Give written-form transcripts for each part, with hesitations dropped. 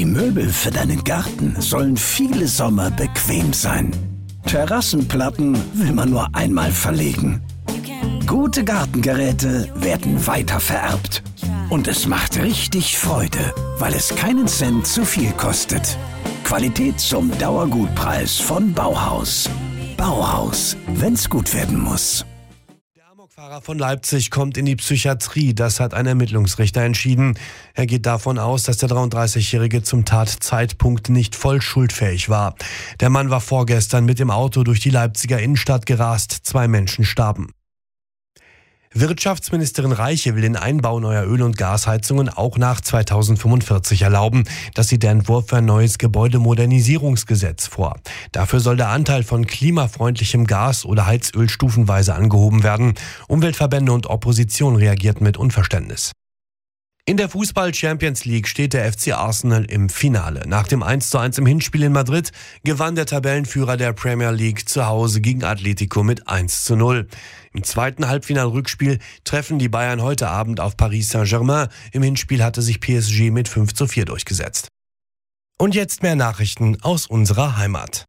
Möbel für deinen Garten sollen viele Sommer bequem sein. Terrassenplatten will man nur einmal verlegen. Gute Gartengeräte werden weitervererbt. Und es macht richtig Freude, weil es keinen Cent zu viel kostet. Qualität zum Dauergutpreis von Bauhaus. Bauhaus, wenn's gut werden muss. Der Amokfahrer von Leipzig kommt in die Psychiatrie. Das hat ein Ermittlungsrichter entschieden. Er geht davon aus, dass der 33-Jährige zum Tatzeitpunkt nicht voll schuldfähig war. Der Mann war vorgestern mit dem Auto durch die Leipziger Innenstadt gerast. 2 Menschen starben. Wirtschaftsministerin Reiche will den Einbau neuer Öl- und Gasheizungen auch nach 2045 erlauben. Das sieht der Entwurf für ein neues Gebäudemodernisierungsgesetz vor. Dafür soll der Anteil von klimafreundlichem Gas oder Heizöl stufenweise angehoben werden. Umweltverbände und Opposition reagierten mit Unverständnis. In der Fußball-Champions League steht der FC Arsenal im Finale. Nach dem 1:1 im Hinspiel in Madrid gewann der Tabellenführer der Premier League zu Hause gegen Atletico mit 1:0. Im zweiten Halbfinal-Rückspiel treffen die Bayern heute Abend auf Paris Saint-Germain. Im Hinspiel hatte sich PSG mit 5:4 durchgesetzt. Und jetzt mehr Nachrichten aus unserer Heimat.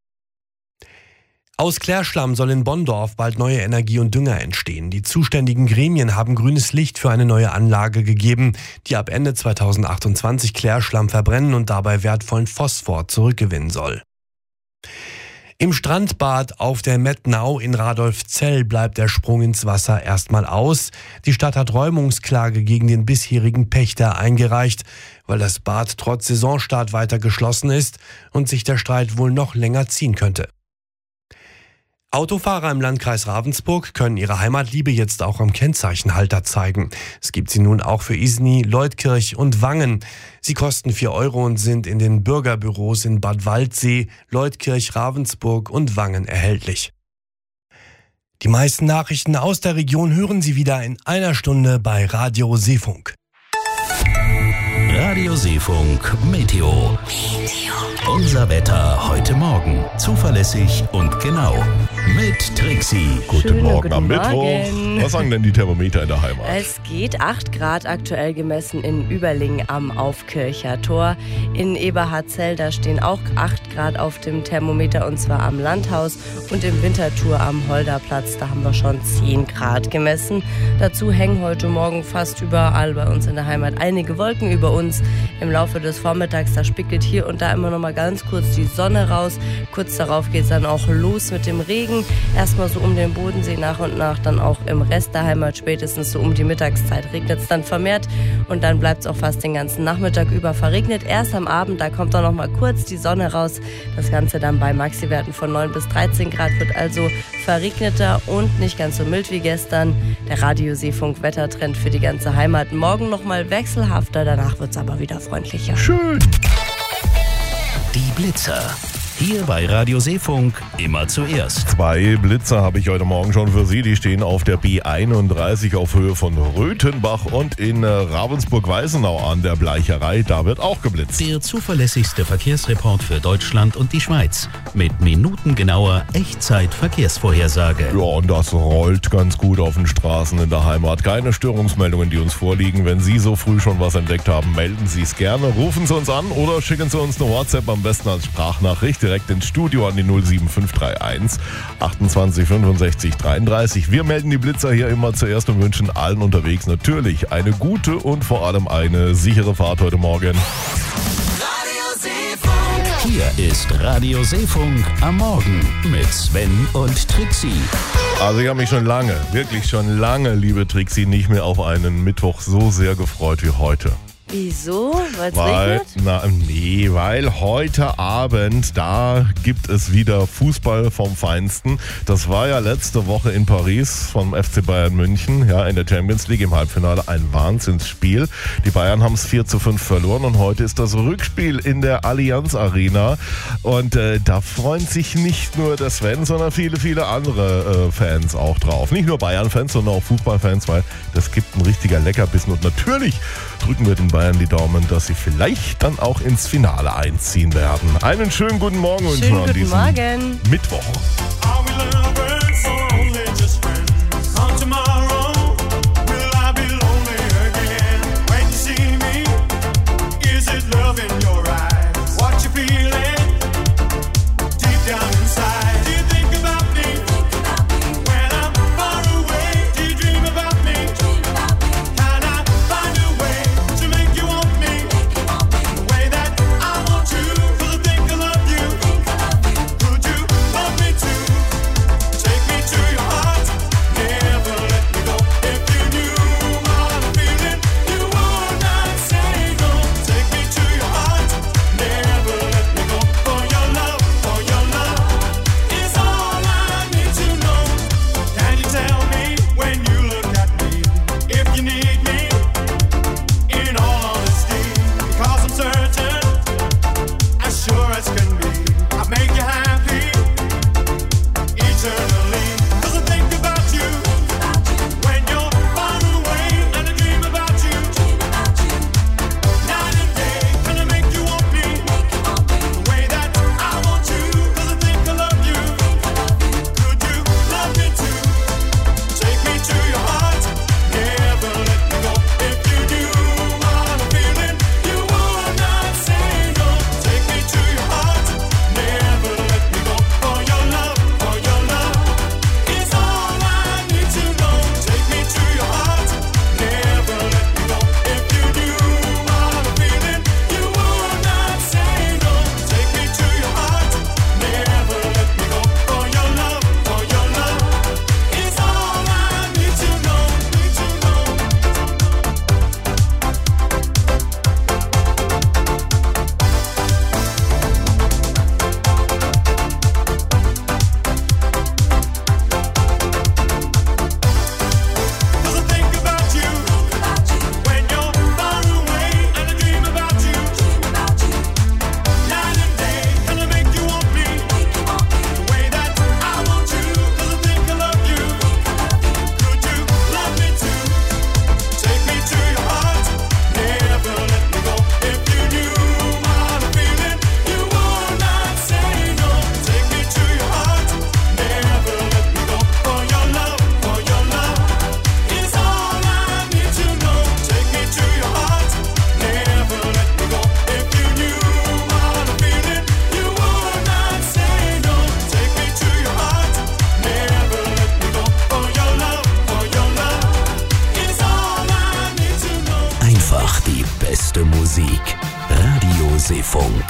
Aus Klärschlamm soll in Bonndorf bald neue Energie und Dünger entstehen. Die zuständigen Gremien haben grünes Licht für eine neue Anlage gegeben, die ab Ende 2028 Klärschlamm verbrennen und dabei wertvollen Phosphor zurückgewinnen soll. Im Strandbad auf der Mettnau in Radolfzell bleibt der Sprung ins Wasser erstmal aus. Die Stadt hat Räumungsklage gegen den bisherigen Pächter eingereicht, weil das Bad trotz Saisonstart weiter geschlossen ist und sich der Streit wohl noch länger ziehen könnte. Autofahrer im Landkreis Ravensburg können ihre Heimatliebe jetzt auch am Kennzeichenhalter zeigen. Es gibt sie nun auch für Isny, Leutkirch und Wangen. Sie kosten 4 € und sind in den Bürgerbüros in Bad Waldsee, Leutkirch, Ravensburg und Wangen erhältlich. Die meisten Nachrichten aus der Region hören Sie wieder in einer Stunde bei Radio Seefunk. Radio Seefunk Meteo. Unser Wetter heute Morgen. Zuverlässig und genau. Mit Trixie. Guten Morgen am Morgen. Mittwoch. Was sagen denn die Thermometer in der Heimat? Es geht 8 Grad aktuell gemessen in Überlingen am Aufkircher Tor. In Eberhardzell, da stehen auch 8 Grad auf dem Thermometer und zwar am Landhaus. Und im Winterthur am Holderplatz, da haben wir schon 10 Grad gemessen. Dazu hängen heute Morgen fast überall bei uns in der Heimat einige Wolken über uns. Im Laufe des Vormittags, da spickelt hier und da immer noch mal ganz kurz die Sonne raus. Kurz darauf geht es dann auch los mit dem Regen. Erstmal so um den Bodensee nach und nach, dann auch im Rest der Heimat spätestens so um die Mittagszeit regnet es dann vermehrt und dann bleibt es auch fast den ganzen Nachmittag über verregnet. Erst am Abend, da kommt dann noch mal kurz die Sonne raus. Das Ganze dann bei Maxiwerten von 9 bis 13 Grad wird also verregneter und nicht ganz so mild wie gestern. Der Radio Seefunk Wettertrend für die ganze Heimat. Morgen noch mal wechselhafter, danach wird es aber wieder freundlicher. Schön. Die Blitzer. Hier bei Radio Seefunk immer zuerst. 2 Blitzer habe ich heute Morgen schon für Sie. Die stehen auf der B31 auf Höhe von Röthenbach und in Ravensburg-Weißenau an der Bleicherei. Da wird auch geblitzt. Der zuverlässigste Verkehrsreport für Deutschland und die Schweiz. Mit minutengenauer Echtzeit-Verkehrsvorhersage. Ja, und das rollt ganz gut auf den Straßen in der Heimat. Keine Störungsmeldungen, die uns vorliegen. Wenn Sie so früh schon was entdeckt haben, melden Sie es gerne. Rufen Sie uns an oder schicken Sie uns eine WhatsApp, am besten als Sprachnachricht, direkt ins Studio an die 07531 28 65 33. Wir melden die Blitzer hier immer zuerst und wünschen allen unterwegs natürlich eine gute und vor allem eine sichere Fahrt heute Morgen. Hier ist Radio Seefunk am Morgen mit Sven und Trixie. Also ich habe mich schon lange, wirklich schon lange, liebe Trixie, nicht mehr auf einen Mittwoch so sehr gefreut wie heute. Wieso? Weil es regnet? Weil heute Abend, da gibt es wieder Fußball vom Feinsten. Das war ja letzte Woche in Paris vom FC Bayern München, ja, in der Champions League im Halbfinale ein Wahnsinnsspiel. Die Bayern haben es 4:5 verloren und heute ist das Rückspiel in der Allianz Arena. Und da freuen sich nicht nur der Sven, sondern viele, viele andere Fans auch drauf. Nicht nur Bayern-Fans, sondern auch Fußballfans, weil das gibt ein richtiger Leckerbissen. Und natürlich drücken wir den Bayern die Daumen, dass sie vielleicht dann auch ins Finale einziehen werden. Einen schönen guten Morgen wünschen wir an diesem Mittwoch. Musik. Radio Seefunk.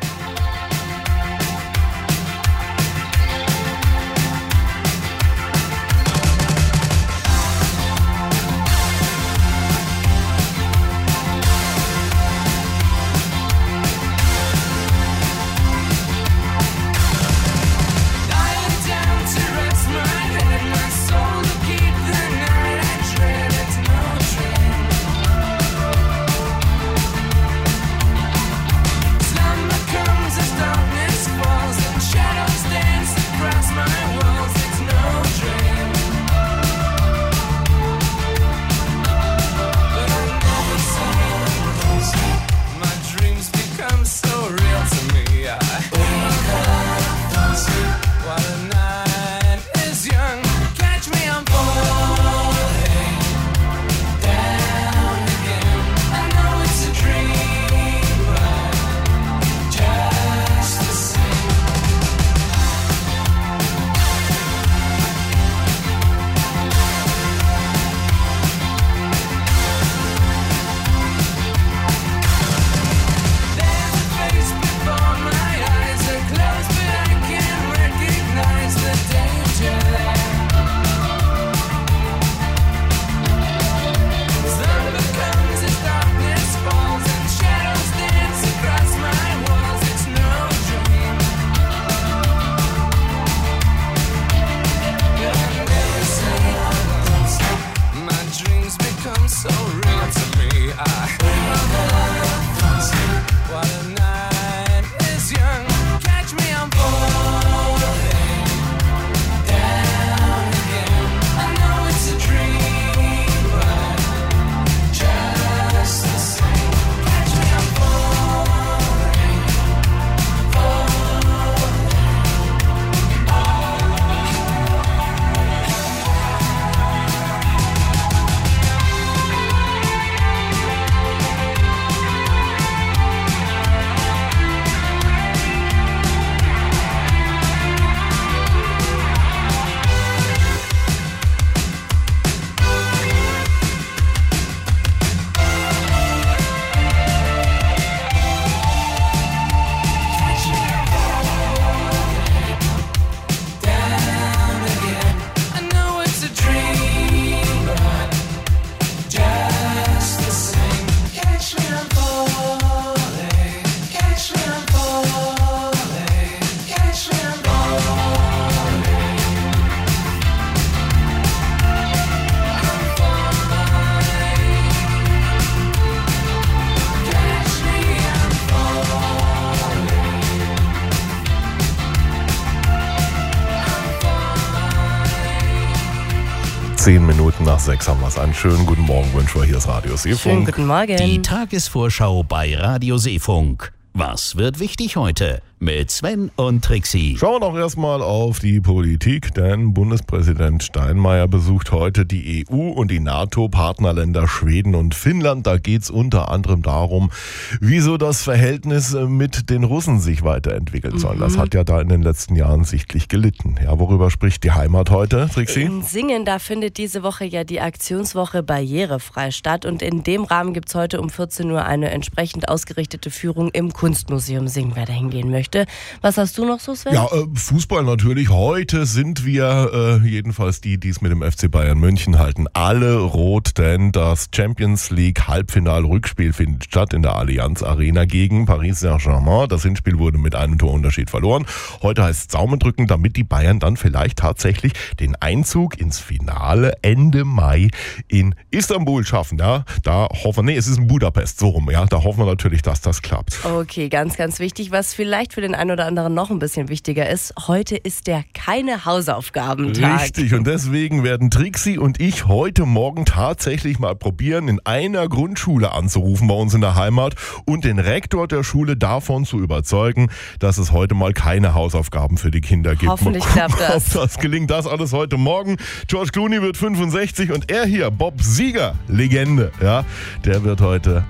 Zehn Minuten nach 6 haben wir es. Einen schönen guten Morgen wünschen wir. Hier ist Radio Seefunk. Schönen guten Morgen. Die Tagesvorschau bei Radio Seefunk. Was wird wichtig heute? Mit Sven und Trixie. Schauen wir doch erstmal auf die Politik, denn Bundespräsident Steinmeier besucht heute die EU und die NATO-Partnerländer Schweden und Finnland. Da geht es unter anderem darum, wieso das Verhältnis mit den Russen sich weiterentwickeln soll. Das hat ja da in den letzten Jahren sichtlich gelitten. Ja, worüber spricht die Heimat heute, Trixie? In Singen, da findet diese Woche ja die Aktionswoche Barrierefrei statt und in dem Rahmen gibt es heute um 14 Uhr eine entsprechend ausgerichtete Führung im Kunstmuseum Singen, wer da hingehen möchte. Was hast du noch so, Sven? Ja, Fußball natürlich. Heute sind wir, jedenfalls die es mit dem FC Bayern München halten, alle rot, denn das Champions League Halbfinal-Rückspiel findet statt in der Allianz Arena gegen Paris Saint-Germain. Das Hinspiel wurde mit einem Torunterschied verloren. Heute heißt es Daumen drücken, damit die Bayern dann vielleicht tatsächlich den Einzug ins Finale Ende Mai in Istanbul schaffen. Ja, da hoffen wir, es ist in Budapest, so rum. Ja, da hoffen wir natürlich, dass das klappt. Okay, ganz, ganz wichtig, was vielleicht für den einen oder anderen noch ein bisschen wichtiger ist. Heute ist der Keine-Hausaufgaben-Tag. Richtig, und deswegen werden Trixie und ich heute Morgen tatsächlich mal probieren, in einer Grundschule anzurufen bei uns in der Heimat und den Rektor der Schule davon zu überzeugen, dass es heute mal keine Hausaufgaben für die Kinder gibt. Hoffentlich klappt das. Ob das gelingt, das alles heute Morgen. George Clooney wird 65 und er hier, Bob Seger, Legende, ja, der wird heute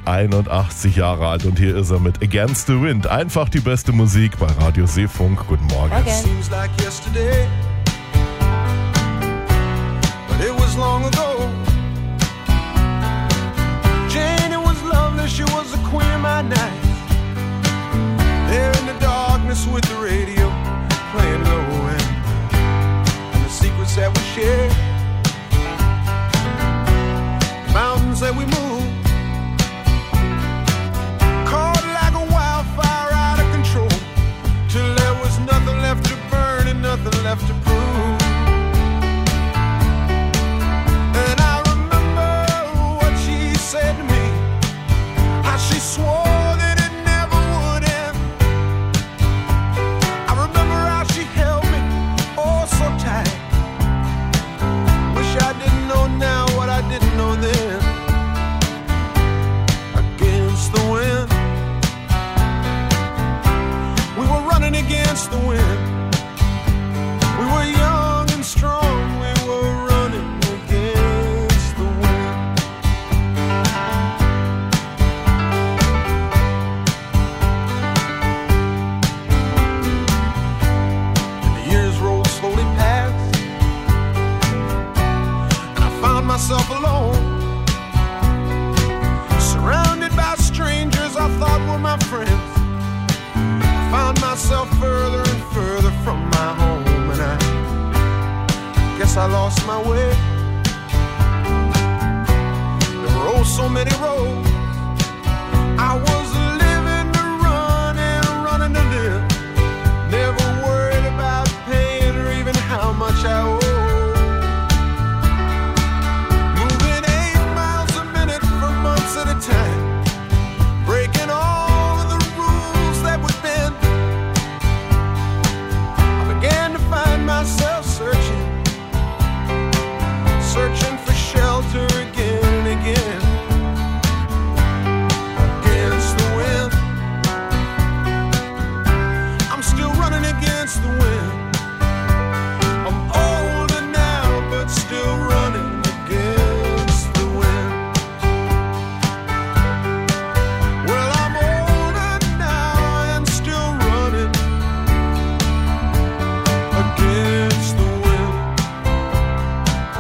81 Jahre alt und hier ist er mit Against the Wind. Einfach die beste Musik bei Radio Seefunk. Guten Morgen. Seems like yesterday, but it was long ago. Jane, it was lovely, she was the queen of my night. There in the darkness with the radio playing low and the secrets that we share, mountains that we move, caught like a wildfire out of control, till there was nothing left to burn and nothing left to prove. And I remember what she said to me, how she swore that it never would end. I remember how she held me oh so tight. Wish I didn't know now what I didn't know then. Against the wind, we were running against the wind. We were young and strong, we were running against the wind. And the years rolled slowly past, and I found myself alone, surrounded by strangers I thought were my friends. I found myself further and further from my home, and I guess I lost my way. There were oh so many roads